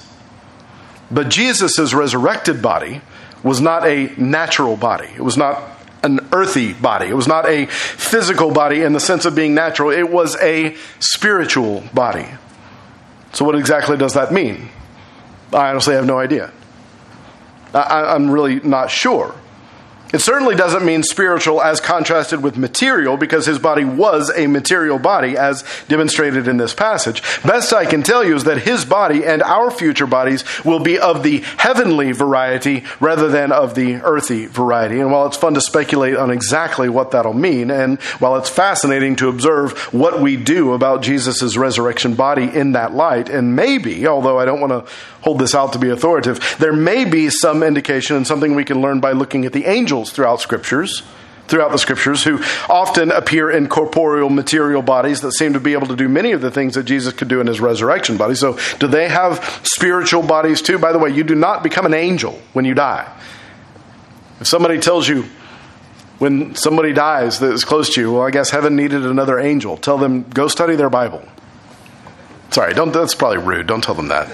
But Jesus' resurrected body was not a natural body. It was not an earthy body. It was not a physical body in the sense of being natural. It was a spiritual body. So what exactly does that mean? I honestly have no idea. I'm really not sure. It certainly doesn't mean spiritual as contrasted with material, because his body was a material body as demonstrated in this passage. Best I can tell you is that his body and our future bodies will be of the heavenly variety rather than of the earthy variety. And while it's fun to speculate on exactly what that'll mean, and while it's fascinating to observe what we do about Jesus' resurrection body in that light, and maybe, although I don't want to hold this out to be authoritative, there may be some indication and something we can learn by looking at the angels throughout the scriptures, who often appear in corporeal material bodies that seem to be able to do many of the things that Jesus could do in his resurrection body. So do they have spiritual bodies too? By the way, you do not become an angel when you die. If somebody tells you when somebody dies that is close to you, well, I guess heaven needed another angel, tell them, go study their Bible. Sorry, that's probably rude. Don't tell them that.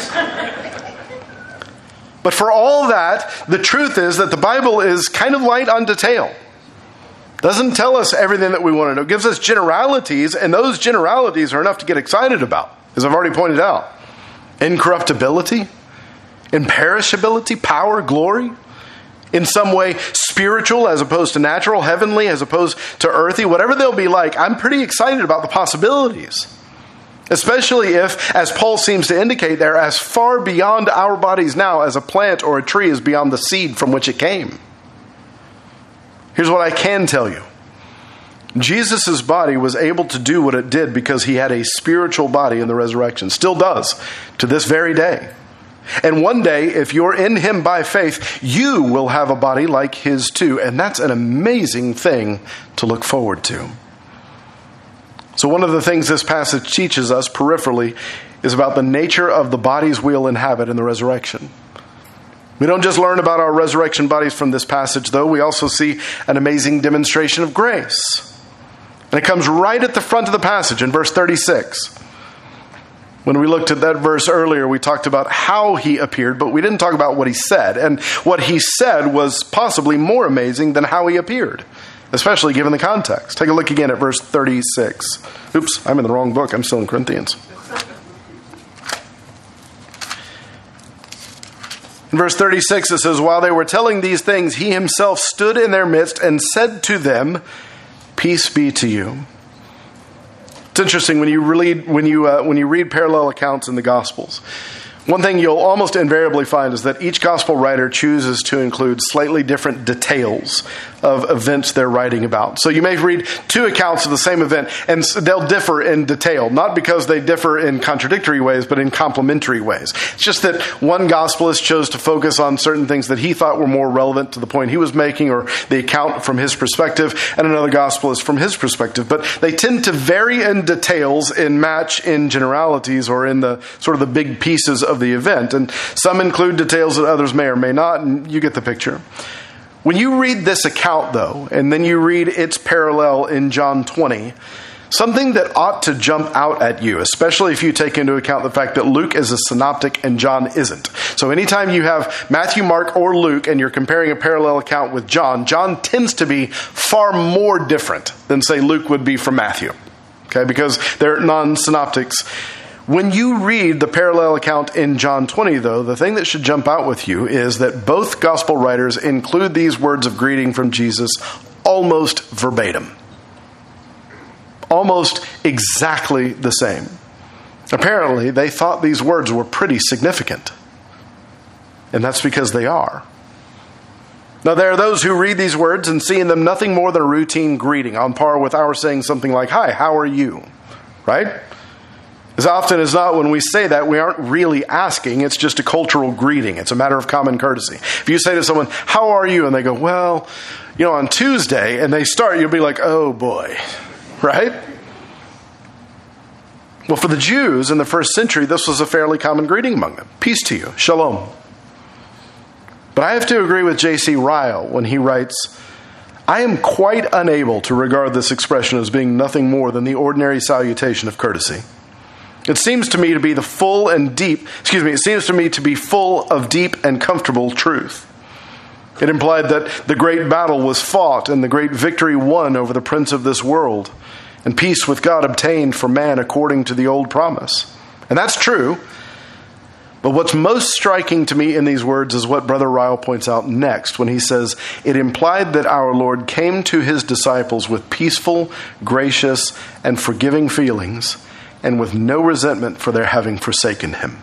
But for all that, the truth is that the Bible is kind of light on detail. Doesn't tell us everything that we want to know. It gives us generalities, and those generalities are enough to get excited about, as I've already pointed out. Incorruptibility, imperishability, power, glory. In some way spiritual as opposed to natural, heavenly as opposed to earthy, whatever they'll be like, I'm pretty excited about the possibilities. Especially if, as Paul seems to indicate, they're as far beyond our bodies now as a plant or a tree is beyond the seed from which it came. Here's what I can tell you. Jesus' body was able to do what it did because he had a spiritual body in the resurrection. Still does to this very day. And one day, if you're in him by faith, you will have a body like his too. And that's an amazing thing to look forward to. So one of the things this passage teaches us peripherally is about the nature of the bodies we'll inhabit in the resurrection. We don't just learn about our resurrection bodies from this passage, though. We also see an amazing demonstration of grace. And it comes right at the front of the passage in verse 36. When we looked at that verse earlier, we talked about how he appeared, but we didn't talk about what he said. And what he said was possibly more amazing than how he appeared, especially given the context. Take a look again at verse 36. Oops, I'm in the wrong book. I'm still in Corinthians. In verse 36, it says, while they were telling these things, he himself stood in their midst and said to them, peace be to you. It's interesting when you read parallel accounts in the Gospels. One thing you'll almost invariably find is that each gospel writer chooses to include slightly different details of events they're writing about. So you may read two accounts of the same event, and they'll differ in detail, not because they differ in contradictory ways, but in complementary ways. It's just that one gospelist chose to focus on certain things that he thought were more relevant to the point he was making, or the account from his perspective, and another gospelist from his perspective. But they tend to vary in details and match in generalities, or in the sort of the big pieces of the event. And some include details that others may or may not, and you get the picture. When you read this account, though, and then you read its parallel in John 20, something that ought to jump out at you, especially if you take into account the fact that Luke is a synoptic and John isn't. So anytime you have Matthew, Mark, or Luke, and you're comparing a parallel account with John, John tends to be far more different than, say, Luke would be from Matthew. Okay, because they're non-synoptics. When you read the parallel account in John 20, though, the thing that should jump out with you is that both gospel writers include these words of greeting from Jesus almost verbatim. Almost exactly the same. Apparently, they thought these words were pretty significant. And that's because they are. Now, there are those who read these words and see in them nothing more than a routine greeting, on par with our saying something like, hi, how are you? Right? As often as not, when we say that, we aren't really asking. It's just a cultural greeting. It's a matter of common courtesy. If you say to someone, how are you? And they go, well, on Tuesday, and they start, you'll be like, oh boy, right? Well, for the Jews in the first century, this was a fairly common greeting among them. Peace to you, shalom. But I have to agree with J.C. Ryle when he writes, I am quite unable to regard this expression as being nothing more than the ordinary salutation of courtesy. It seems to me to be full of deep and comfortable truth. It implied that the great battle was fought and the great victory won over the prince of this world, and peace with God obtained for man according to the old promise. And that's true. But what's most striking to me in these words is what Brother Ryle points out next when he says, it implied that our Lord came to his disciples with peaceful, gracious, and forgiving feelings, and with no resentment for their having forsaken him.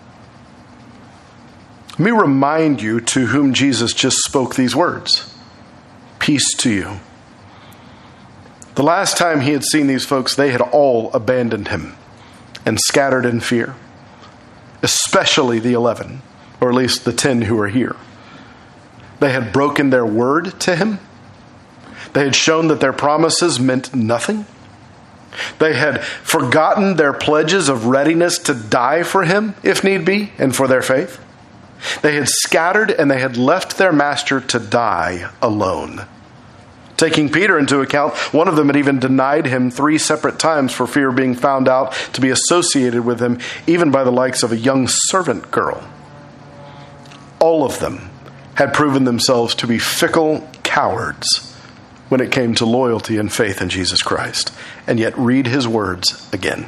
Let me remind you to whom Jesus just spoke these words. Peace to you. The last time he had seen these folks, they had all abandoned him and scattered in fear. Especially the 11, or at least the 10 who are here. They had broken their word to him. They had shown that their promises meant nothing. They had forgotten their pledges of readiness to die for him, if need be, and for their faith. They had scattered and they had left their master to die alone. Taking Peter into account, one of them had even denied him 3 separate times for fear of being found out to be associated with him, even by the likes of a young servant girl. All of them had proven themselves to be fickle cowards when it came to loyalty and faith in Jesus Christ. And yet read his words again.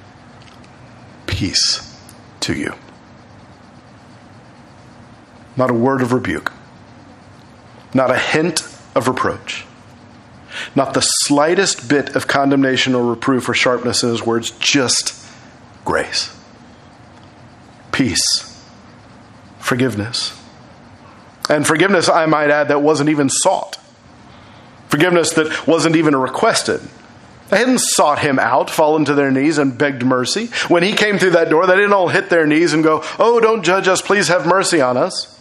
Peace to you. Not a word of rebuke. Not a hint of reproach. Not the slightest bit of condemnation or reproof or sharpness in his words, just grace. Peace. Forgiveness. And forgiveness, I might add, that wasn't even sought. Forgiveness that wasn't even requested. They hadn't sought him out, fallen to their knees, and begged mercy. When he came through that door, they didn't all hit their knees and go, "Oh, don't judge us, please have mercy on us."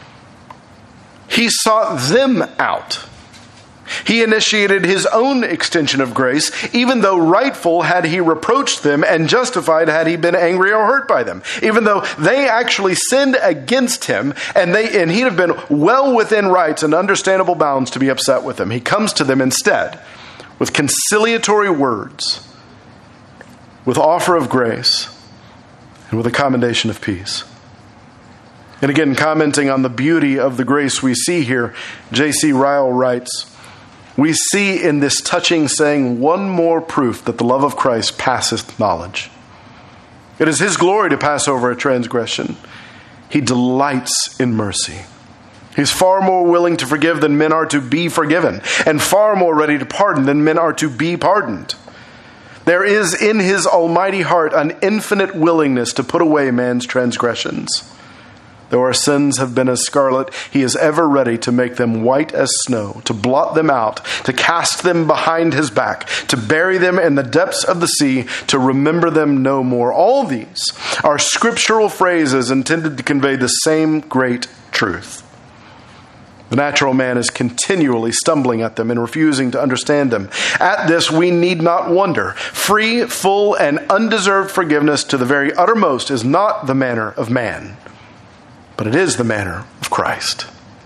He sought them out. He initiated his own extension of grace, even though rightful had he reproached them and justified had he been angry or hurt by them. Even though they actually sinned against him and he'd have been well within rights and understandable bounds to be upset with them. He comes to them instead with conciliatory words, with offer of grace, and with a commendation of peace. And again, commenting on the beauty of the grace we see here, J.C. Ryle writes, "We see in this touching saying one more proof that the love of Christ passeth knowledge. It is his glory to pass over a transgression. He delights in mercy. He's far more willing to forgive than men are to be forgiven, and far more ready to pardon than men are to be pardoned. There is in his almighty heart an infinite willingness to put away man's transgressions. Though our sins have been as scarlet, he is ever ready to make them white as snow, to blot them out, to cast them behind his back, to bury them in the depths of the sea, to remember them no more." All these are scriptural phrases intended to convey the same great truth. The natural man is continually stumbling at them and refusing to understand them. At this, we need not wonder. Free, full, and undeserved forgiveness to the very uttermost is not the manner of man, but it is the manner of Christ.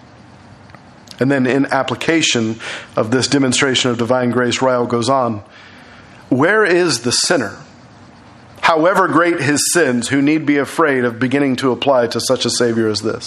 And then in application of this demonstration of divine grace, Ryle goes on, "Where is the sinner, however great his sins, who need be afraid of beginning to apply to such a Savior as this?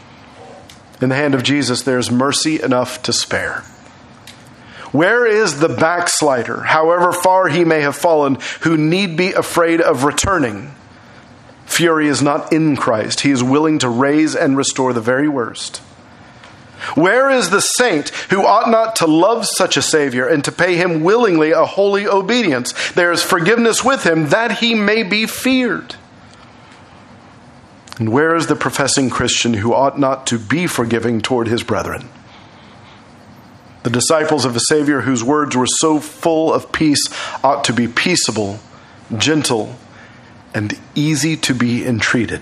In the hand of Jesus, there is mercy enough to spare. Where is the backslider, however far he may have fallen, who need be afraid of returning? Fury is not in Christ. He is willing to raise and restore the very worst. Where is the saint who ought not to love such a Savior and to pay him willingly a holy obedience? There is forgiveness with him that he may be feared. And where is the professing Christian who ought not to be forgiving toward his brethren? The disciples of a Savior whose words were so full of peace ought to be peaceable, gentle, and easy to be entreated."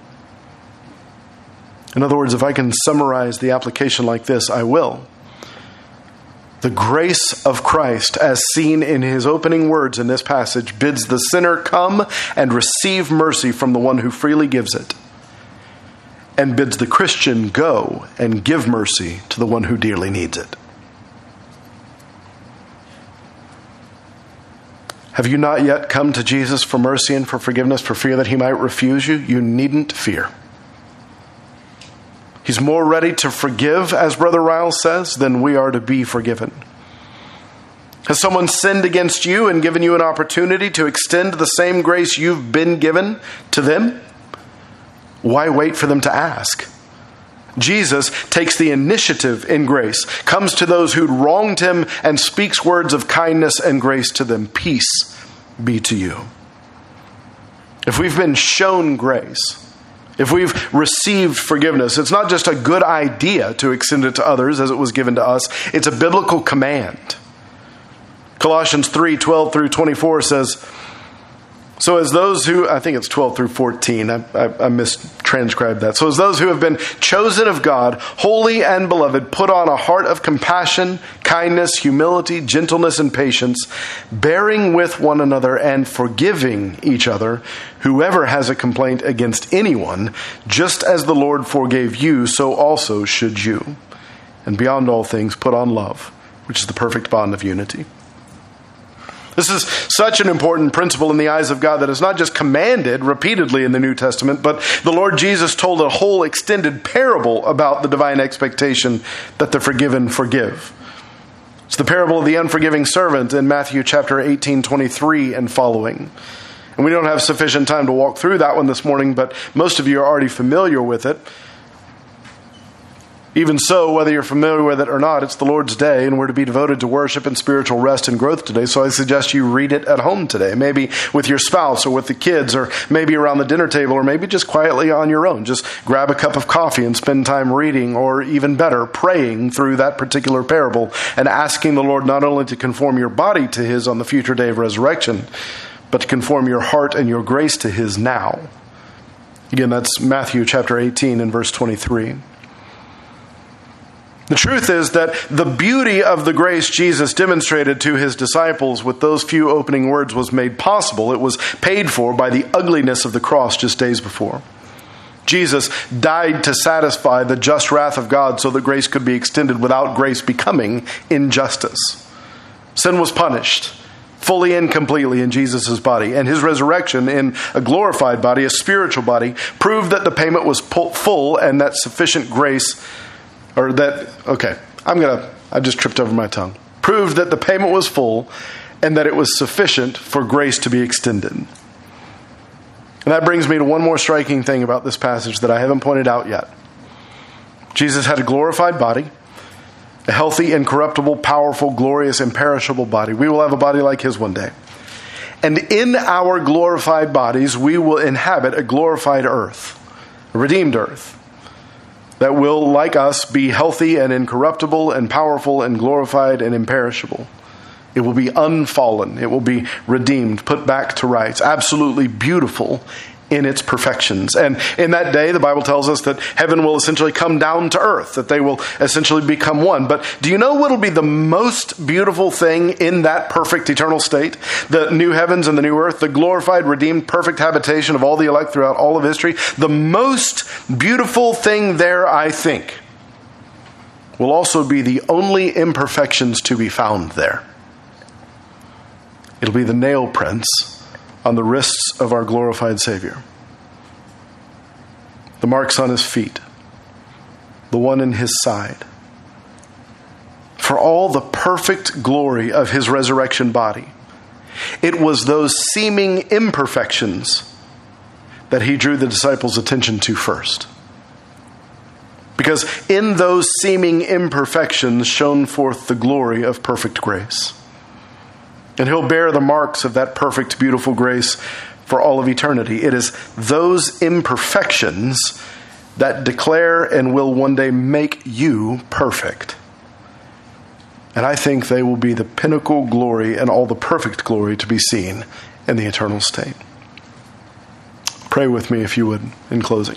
In other words, if I can summarize the application like this, I will. The grace of Christ, as seen in his opening words in this passage, bids the sinner come and receive mercy from the one who freely gives it, and bids the Christian go and give mercy to the one who dearly needs it. Have you not yet come to Jesus for mercy and for forgiveness for fear that he might refuse you? You needn't fear. He's more ready to forgive, as Brother Ryle says, than we are to be forgiven. Has someone sinned against you and given you an opportunity to extend the same grace you've been given to them? Why wait for them to ask? Jesus takes the initiative in grace, comes to those who'd wronged him, and speaks words of kindness and grace to them. Peace be to you. If we've been shown grace, if we've received forgiveness, it's not just a good idea to extend it to others as it was given to us. It's a biblical command. Colossians 3:12 through 24 says, so as those who, I think it's 12 through 14, I mistranscribed that. So as those who have been chosen of God, holy and beloved, put on a heart of compassion, kindness, humility, gentleness, and patience, bearing with one another and forgiving each other, whoever has a complaint against anyone, just as the Lord forgave you, so also should you. And beyond all things, put on love, which is the perfect bond of unity. This is such an important principle in the eyes of God that is not just commanded repeatedly in the New Testament, but the Lord Jesus told a whole extended parable about the divine expectation that the forgiven forgive. It's the parable of the unforgiving servant in Matthew chapter 18:23 and following. And we don't have sufficient time to walk through that one this morning, but most of you are already familiar with it. Even so, whether you're familiar with it or not, it's the Lord's day, and we're to be devoted to worship and spiritual rest and growth today. So I suggest you read it at home today, maybe with your spouse or with the kids, or maybe around the dinner table, or maybe just quietly on your own. Just grab a cup of coffee and spend time reading, or even better, praying through that particular parable and asking the Lord not only to conform your body to His on the future day of resurrection, but to conform your heart and your grace to His now. Again, that's Matthew chapter 18 and verse 23. The truth is that the beauty of the grace Jesus demonstrated to His disciples with those few opening words was made possible. It was paid for by the ugliness of the cross just days before. Jesus died to satisfy the just wrath of God so that grace could be extended without grace becoming injustice. Sin was punished fully and completely in Jesus' body, and His resurrection in a glorified body, a spiritual body, proved that the payment was full and that sufficient grace I just tripped over my tongue. Proved that the payment was full and that it was sufficient for grace to be extended. And that brings me to one more striking thing about this passage that I haven't pointed out yet. Jesus had a glorified body, a healthy, incorruptible, powerful, glorious, imperishable body. We will have a body like His one day. And in our glorified bodies, we will inhabit a glorified earth, a redeemed earth, that will, like us, be healthy and incorruptible and powerful and glorified and imperishable. It will be unfallen. It will be redeemed, put back to rights, absolutely beautiful in its perfections. And in that day, the Bible tells us that heaven will essentially come down to earth, that they will essentially become one. But do you know what will be the most beautiful thing in that perfect eternal state? The new heavens and the new earth, the glorified, redeemed, perfect habitation of all the elect throughout all of history. The most beautiful thing there, I think, will also be the only imperfections to be found there. It'll be the nail prints on the wrists of our glorified Savior, the marks on His feet, the one in His side. For all the perfect glory of His resurrection body, it was those seeming imperfections that He drew the disciples' attention to first. Because in those seeming imperfections shone forth the glory of perfect grace. And He'll bear the marks of that perfect, beautiful grace for all of eternity. It is those imperfections that declare and will one day make you perfect. And I think they will be the pinnacle glory and all the perfect glory to be seen in the eternal state. Pray with me, if you would, in closing.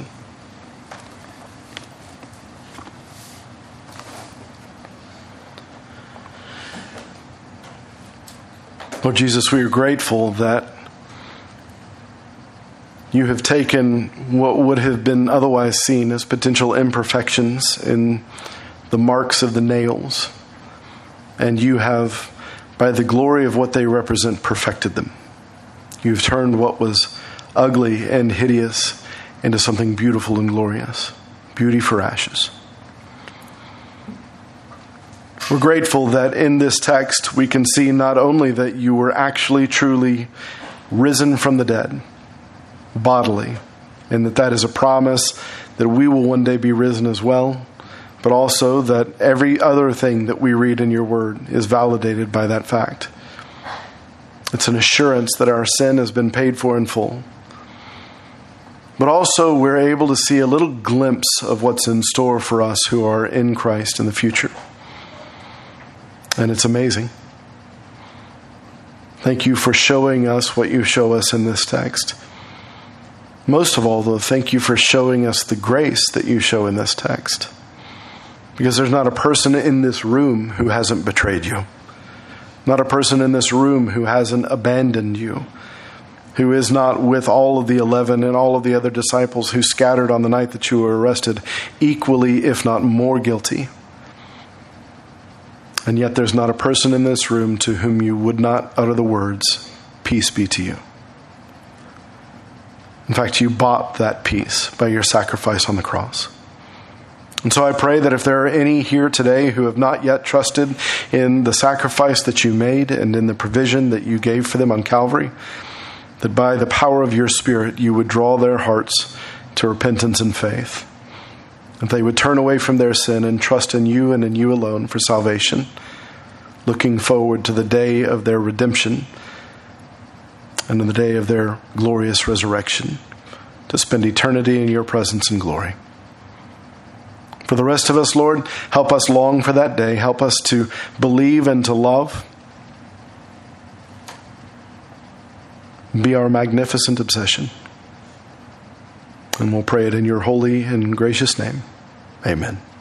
Lord Jesus, we are grateful that You have taken what would have been otherwise seen as potential imperfections in the marks of the nails, and You have, by the glory of what they represent, perfected them. You've turned what was ugly and hideous into something beautiful and glorious. Beauty for ashes. We're grateful that in this text we can see not only that You were actually truly risen from the dead, bodily, and that is a promise that we will one day be risen as well, but also that every other thing that we read in your word is validated by that fact. It's an assurance that our sin has been paid for in full. But also we're able to see a little glimpse of what's in store for us who are in Christ in the future. And it's amazing. Thank you for showing us what you show us in this text. Most of all, though, thank you for showing us the grace that you show in this text. Because there's not a person in this room who hasn't betrayed you. Not a person in this room who hasn't abandoned you. Who is not with all of the 11 and all of the other disciples who scattered on the night that you were arrested, equally, if not more guilty. And yet there's not a person in this room to whom you would not utter the words, "Peace be to you." In fact, you bought that peace by your sacrifice on the cross. And so I pray that if there are any here today who have not yet trusted in the sacrifice that you made and in the provision that you gave for them on Calvary, that by the power of your Spirit, you would draw their hearts to repentance and faith. That they would turn away from their sin and trust in you and in you alone for salvation, looking forward to the day of their redemption and in the day of their glorious resurrection, to spend eternity in your presence and glory. For the rest of us, Lord, help us long for that day. Help us to believe and to love. Be our magnificent obsession. And we'll pray it in your holy and gracious name. Amen.